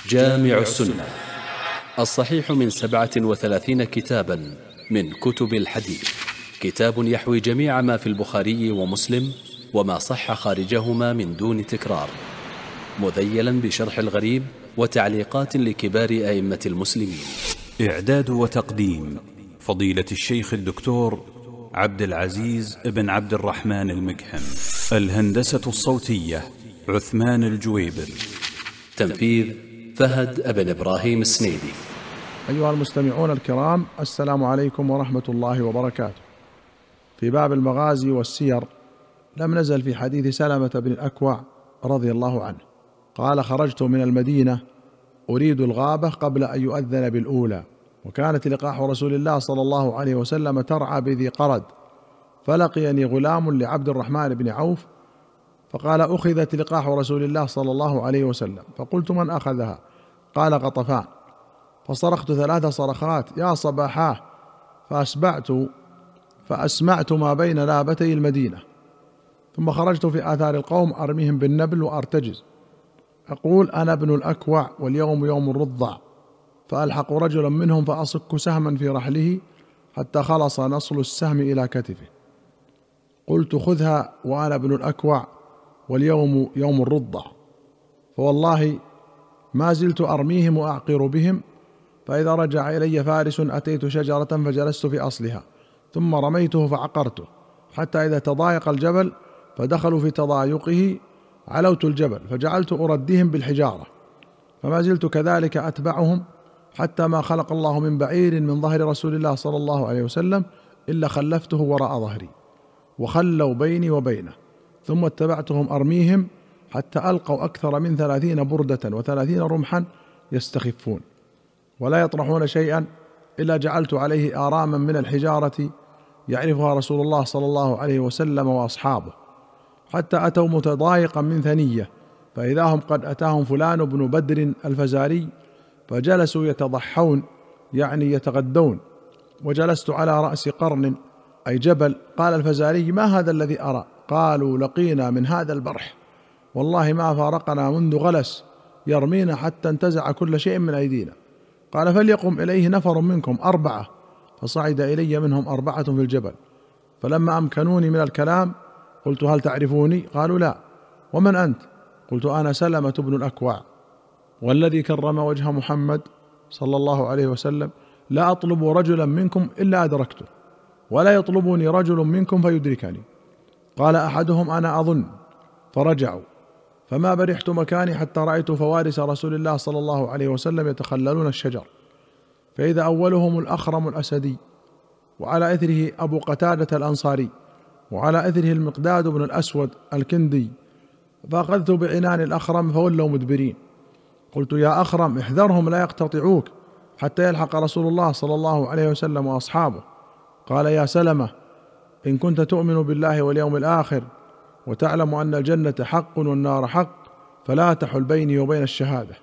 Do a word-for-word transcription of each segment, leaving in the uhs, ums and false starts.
جامع السنة الصحيح من سبعة وثلاثين كتابا من كتب الحديث، كتاب يحوي جميع ما في البخاري ومسلم وما صح خارجهما من دون تكرار، مذيلا بشرح الغريب وتعليقات لكبار أئمة المسلمين. إعداد وتقديم فضيلة الشيخ الدكتور عبد العزيز بن عبد الرحمن المكحم. الهندسة الصوتية عثمان الجويبر. تنفيذ فهد بن إبراهيم السنيدي. أيها المستمعون الكرام، السلام عليكم ورحمة الله وبركاته. في باب المغازي والسير لم نزل في حديث سلمة بن الأكوع رضي الله عنه قال: خرجت من المدينة أريد الغابة قبل أن يؤذن بالأولى، وكانت لقاح رسول الله صلى الله عليه وسلم ترعى بذي قرد، فلقيني غلام لعبد الرحمن بن عوف فقال: أخذت لقاح رسول الله صلى الله عليه وسلم. فقلت: من أخذها؟ قال: غطفان. فصرخت ثلاث صرخات: يا صباحاه، فأسبعت فأسمعت ما بين لابتي المدينة، ثم خرجت في آثار القوم أرميهم بالنبل وأرتجز، أقول: أنا ابن الأكوع واليوم يوم الرضع، فألحق رجلا منهم فأصك سهما في رحله حتى خلص نصل السهم إلى كتفه. قلت: خذها وأنا ابن الأكوع واليوم يوم الرضع. فوالله ما زلت أرميهم وأعقر بهم، فإذا رجع إلي فارس أتيت شجرة فجلست في أصلها، ثم رميته فعقرته، حتى إذا تضايق الجبل فدخلوا في تضايقه علوت الجبل فجعلت أردهم بالحجارة، فما زلت كذلك أتبعهم حتى ما خلق الله من بعير من ظهر رسول الله صلى الله عليه وسلم إلا خلفته وراء ظهري، وخلوا بيني وبينه، ثم اتبعتهم أرميهم حتى ألقوا أكثر من ثلاثين بردة وثلاثين رمحا يستخفون، ولا يطرحون شيئا إلا جعلت عليه آراما من الحجارة يعرفها رسول الله صلى الله عليه وسلم وأصحابه، حتى أتوا متضايقا من ثنية، فإذا هم قد أتاهم فلان بن بدر الفزاري، فجلسوا يتضحون يعني يتغدون، وجلست على رأس قرن أي جبل. قال الفزاري: ما هذا الذي أرى؟ قالوا: لقينا من هذا البرح والله ما فارقنا منذ غلس يرمينا حتى انتزع كل شيء من أيدينا. قال: فليقم إليه نفر منكم أربعة، فصعد إلي منهم أربعة في الجبل، فلما أمكنوني من الكلام قلت: هل تعرفوني؟ قالوا: لا. ومن أنت؟ قلت: أنا سلمة بن الأكوع، والذي كرم وجه محمد صلى الله عليه وسلم لا أطلب رجلا منكم إلا أدركته، ولا يطلبني رجل منكم فيدركني. قال أحدهم: أنا أظن. فرجعوا، فما برحت مكاني حتى رأيت فوارس رسول الله صلى الله عليه وسلم يتخللون الشجر، فإذا أولهم الأخرم الأسدي، وعلى إثره أبو قتادة الأنصاري، وعلى إثره المقداد بن الأسود الكندي، فأخذت بعنان الأخرم فولوا مدبرين. قلت: يا أخرم، احذرهم لا يقتطعوك حتى يلحق رسول الله صلى الله عليه وسلم وأصحابه. قال: يا سلمة، إن كنت تؤمن بالله واليوم الآخر وتعلم أن الجنة حق والنار حق فلا تحل بيني وبين الشهادة.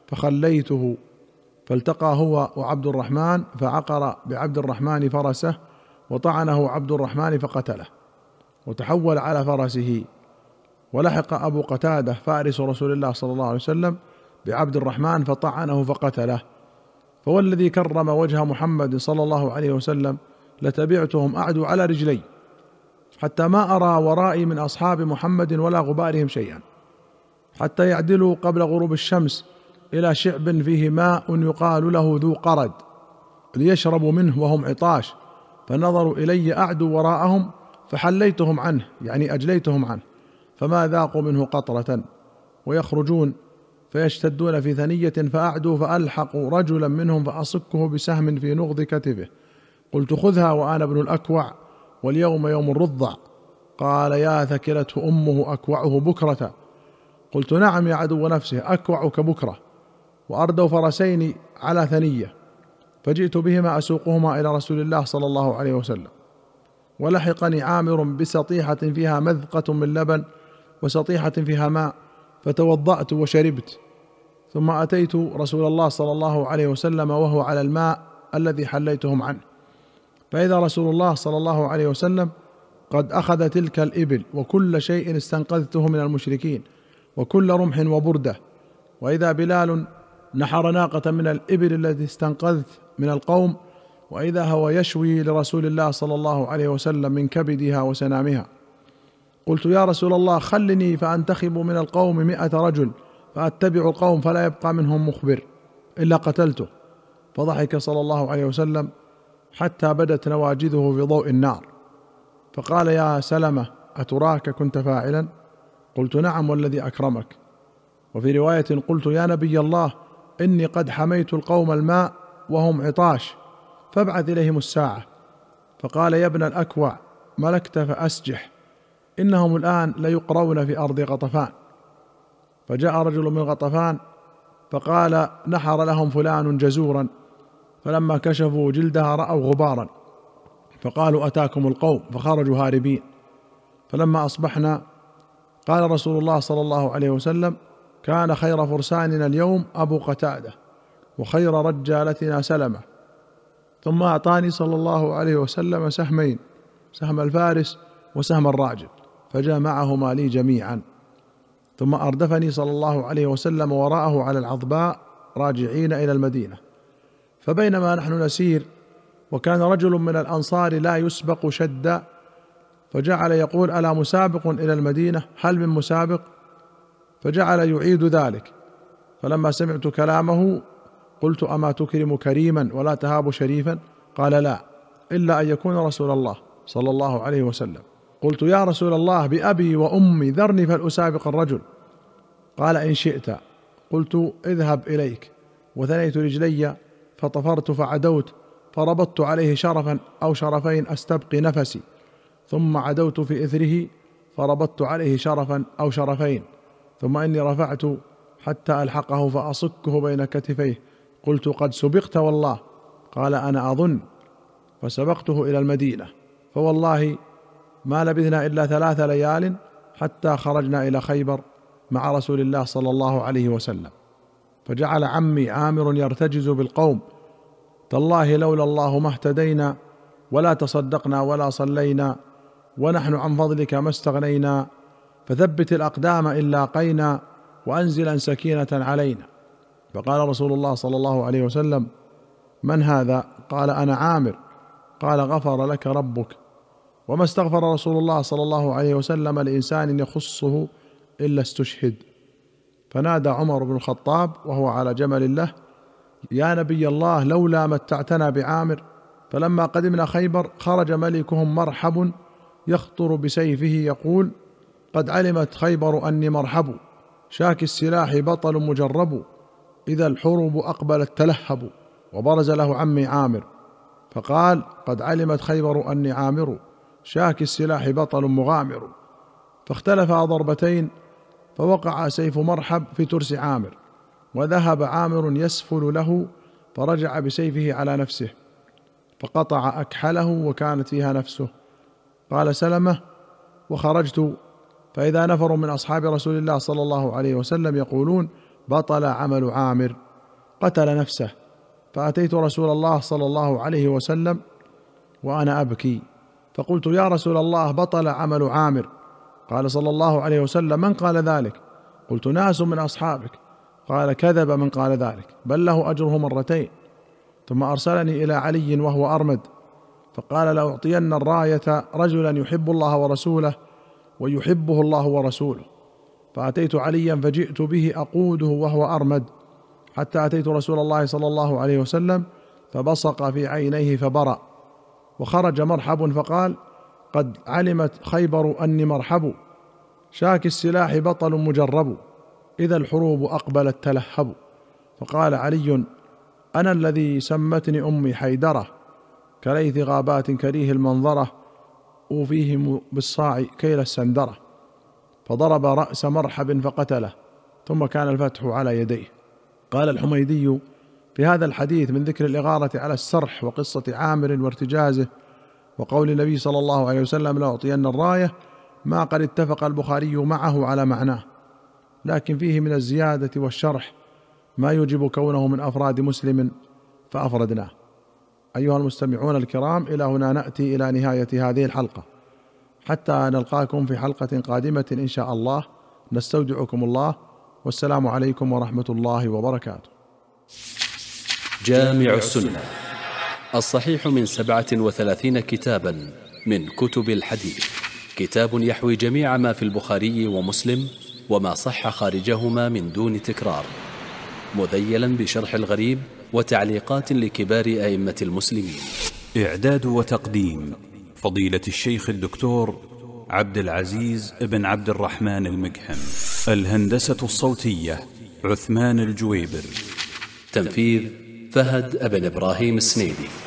فخليته، فالتقى هو وعبد الرحمن فعقر بعبد الرحمن فرسه، وطعنه عبد الرحمن فقتله، وتحول على فرسه، ولحق أبو قتادة فارس رسول الله صلى الله عليه وسلم بعبد الرحمن فطعنه فقتله. فوالذي كرم وجه محمد صلى الله عليه وسلم لتبعتهم أعدو على رجلي حتى ما أرى ورائي من أصحاب محمد ولا غبارهم شيئا، حتى يعدلوا قبل غروب الشمس إلى شعب فيه ماء يقال له ذو قرد ليشربوا منه وهم عطاش، فنظروا إلي أعدوا وراءهم فحليتهم عنه يعني أجليتهم عنه، فما ذاقوا منه قطرة، ويخرجون فيشتدون في ثنية فأعدوا فألحقوا رجلا منهم فأصكه بسهم في نغض كتفه. قلت: خذها وأنا ابن الأكوع واليوم يوم الرضع. قال: يا ثكلته أمه أكوعه بكرة. قلت: نعم يا عدو نفسه، أكوعك بكرة. وأردوا فرسين على ثنية، فجئت بهما أسوقهما إلى رسول الله صلى الله عليه وسلم، ولحقني عامر بسطيحة فيها مذقة من لبن وسطيحة فيها ماء، فتوضأت وشربت، ثم أتيت رسول الله صلى الله عليه وسلم وهو على الماء الذي حليتهم عنه، فإذا رسول الله صلى الله عليه وسلم قد أخذ تلك الإبل وكل شيء استنقذته من المشركين وكل رمح وبردة، وإذا بلال نحر ناقة من الإبل التي استنقذت من القوم، وإذا هو يشوي لرسول الله صلى الله عليه وسلم من كبدها وسنامها. قلت يا رسول الله خلني فأنتخب من القوم مئة رجل فأتبع القوم فلا يبقى منهم مخبر إلا قتلته. فضحك صلى الله عليه وسلم حتى بدت نواجذه في ضوء النار، فقال يا سلمة أتراك كنت فاعلا؟ قلت نعم والذي أكرمك. وفي رواية قلت يا نبي الله إني قد حميت القوم الماء وهم عطاش فابعث إليهم الساعة. فقال يا ابن الأكوع ملكت فأسجح، إنهم الآن ليقرون في أرض غطفان. فجاء رجل من غطفان فقال نحر لهم فلان جزورا، فلما كشفوا جلدها رأوا غبارا فقالوا أتاكم القوم، فخرجوا هاربين. فلما أصبحنا قال رسول الله صلى الله عليه وسلم كان خير فرساننا اليوم أبو قتادة وخير رجالتنا سلمة. ثم أعطاني صلى الله عليه وسلم سهمين، سهم الفارس وسهم الراجل، فجمعهما لي جميعا. ثم أردفني صلى الله عليه وسلم وراءه على العضباء راجعين إلى المدينة. فبينما نحن نسير وكان رجل من الأنصار لا يسبق شدا، فجعل يقول ألا مسابق إلى المدينة؟ هل من مسابق؟ فجعل يعيد ذلك. فلما سمعت كلامه قلت أما تكرم كريما ولا تهاب شريفا؟ قال لا، إلا أن يكون رسول الله صلى الله عليه وسلم. قلت يا رسول الله بأبي وأمي ذرني فلأسابق الرجل. قال إن شئت. قلت اذهب إليك. وثنيت رجلي فطفرت فعدوت فربطت عليه شرفا أو شرفين أستبقي نفسي، ثم عدوت في إثره فربطت عليه شرفا أو شرفين، ثم إني رفعت حتى ألحقه فأصكه بين كتفيه. قلت قد سبقت والله. قال أنا أظن. فسبقته إلى المدينة، فوالله ما لبثنا إلا ثلاث ليال حتى خرجنا إلى خيبر مع رسول الله صلى الله عليه وسلم. فجعل عمي عامر يرتجز بالقوم تالله لولا الله ما اهتدينا ولا تصدقنا ولا صلينا، ونحن عن فضلك ما استغنينا، فثبت الأقدام إن لاقينا وأنزلا سكينة علينا. فقال رسول الله صلى الله عليه وسلم من هذا؟ قال أنا عامر. قال غفر لك ربك. وما استغفر رسول الله صلى الله عليه وسلم لإنسان يخصه إلا استشهد. فنادى عمر بن الخطاب وهو على جمل له يا نبي الله لولا متعتنا بعامر. فلما قدمنا خيبر خرج ملكهم مرحب يخطر بسيفه يقول قد علمت خيبر أني مرحب، شاك السلاح بطل مجرب، إذا الحروب أقبلت تلهب. وبرز له عمي عامر فقال قد علمت خيبر أني عامر، شاك السلاح بطل مغامر. فاختلفا ضربتين فوقع سيف مرحب في ترس عامر، وذهب عامر يسفل له فرجع بسيفه على نفسه فقطع أكحله وكانت فيها نفسه. قال سلمة وخرجت فإذا نفر من أصحاب رسول الله صلى الله عليه وسلم يقولون بطل عمل عامر، قتل نفسه. فأتيت رسول الله صلى الله عليه وسلم وأنا أبكي، فقلت يا رسول الله بطل عمل عامر. قال صلى الله عليه وسلم من قال ذلك؟ قلت ناس من أصحابك. قال كذب من قال ذلك، بل له أجره مرتين. ثم أرسلني إلى علي وهو أرمد فقال لأعطين الراية رجلا يحب الله ورسوله ويحبه الله ورسوله. فأتيت عليا فجئت به أقوده وهو أرمد حتى أتيت رسول الله صلى الله عليه وسلم فبصق في عينيه فبرأ. وخرج مرحب فقال قد علمت خيبر أني مرحب، شاك السلاح بطل مجرب، إذا الحروب أقبلت تلهب. فقال علي أنا الذي سمتني أمي حيدرة، كليث غابات كريه المنظرة، أوفيهم بالصاع كيل السندرة. فضرب رأس مرحب فقتله، ثم كان الفتح على يديه. قال الحميدي في هذا الحديث من ذكر الإغارة على السرح وقصة عامر وارتجازه وقول النبي صلى الله عليه وسلم لأعطين الراية ما قد اتفق البخاري معه على معناه، لكن فيه من الزيادة والشرح ما يوجب كونه من أفراد مسلم فأفردناه. أيها المستمعون الكرام، إلى هنا نأتي إلى نهاية هذه الحلقة، حتى نلقاكم في حلقة قادمة إن شاء الله. نستودعكم الله، والسلام عليكم ورحمة الله وبركاته. جامع السنة الصحيح من سبعة وثلاثين كتابا من كتب الحديث، كتاب يحوي جميع ما في البخاري ومسلم وما صح خارجهما من دون تكرار، مذيلا بشرح الغريب وتعليقات لكبار أئمة المسلمين. إعداد وتقديم فضيلة الشيخ الدكتور عبد العزيز بن عبد الرحمن المقحم. الهندسة الصوتية عثمان الجويبر. تنفيذ فهد بن إبراهيم السنيدي.